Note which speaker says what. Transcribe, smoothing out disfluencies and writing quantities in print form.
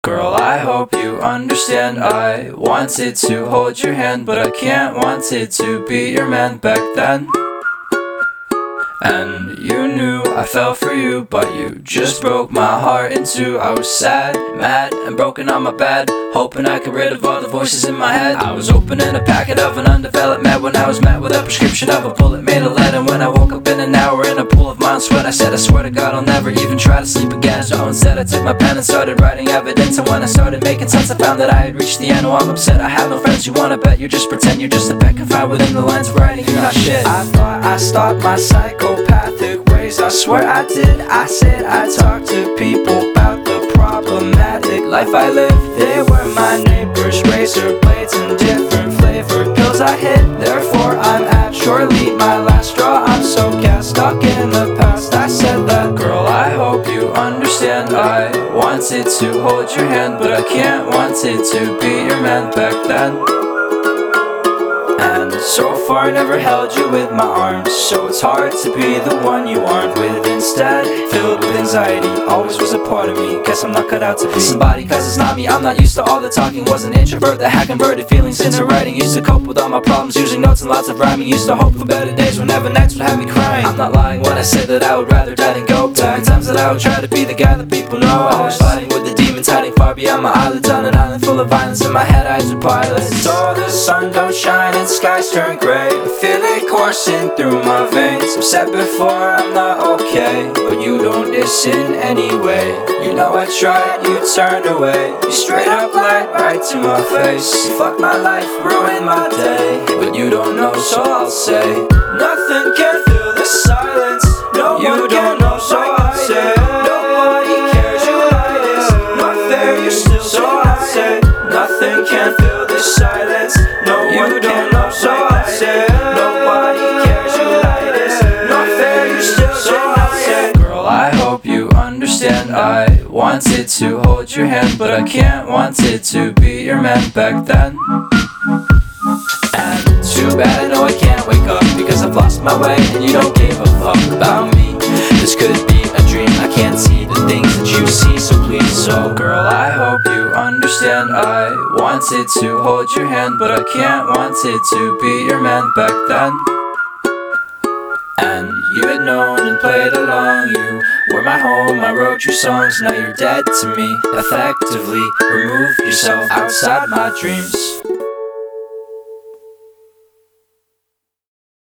Speaker 1: Girl, I hope you understand. I wanted to hold your hand, but I can't. Wanted to be your man back then. And you knew I fell for you, but you just broke my heart in two. I was sad, mad, and broken on my bed, hoping I could rid of all the voices in my head. I was opening a packet of an undeveloped med when I was met with a prescription of a bullet made of lead. And when I woke up in an hour in a pool of my own sweat, I said I swear to God I'll never even try to sleep again. So instead I took my pen and started writing evidence. And when I started making sense, I found that I had reached the end. Oh, I'm upset, I have no friends. You wanna bet, you just pretend you're just a pet confined within the lines of writing. You're not shit. I thought I stopped my psychopathic ways, I swear I did. I said I talked to people about the problematic life I lived. They were my neighbors, razor blades and different flavored pills I hid. Therefore I'm at surely my last straw. I'm so gassed, stuck in the past. I said that. Girl, I hope you understand. I wanted to hold your hand, but I can't. Wanted to be your man back then. And so far I never held you with my arms, so it's hard to be the one you aren't with. Instead, filled with anxiety, always was a part of me. Guess I'm not cut out to be somebody, cause it's not me. I'm not used to all the talking, was an introvert that had converted feelings into writing. Used to cope with all my problems using notes and lots of rhyming. Used to hope for better days whenever next would have me crying. I'm not lying when I say that I would rather die than go back. Many times that I would try to be the guy that people know. I was fighting with the demons hiding far beyond my eyelids, on an island full of violence. In my head eyes are pilots. So the sun don't shine and skies turn gray. I feel it coursing through my veins. I've said before I'm not okay, but you don't listen anyway. You know I tried, you turned away. You straight up lied right to my face. You fucked my life, ruined my day, but you don't know, so I'll say nothing can fill the silence. No you one don't know, so I'll say nobody cares, you like this. Not fair, you still so I'll say nothing can fill the silence. No you one can know, so I'll say nobody cares, you like this. Not fair, you still so I'll say. Girl, I hope you understand. I wanted to hold your hand, but I can't. Wanted to be your man back then. And too bad I know I can't wake up, because I've lost my way and you don't give a fuck about me. This could be a dream, I can't see the things that you see, so please. So girl, I hope you understand. I wanted to hold your hand, but I can't. Wanted to be your man back then. And you had known and played along. You were my home, I wrote your songs. Now you're dead to me. Effectively remove yourself outside my dreams.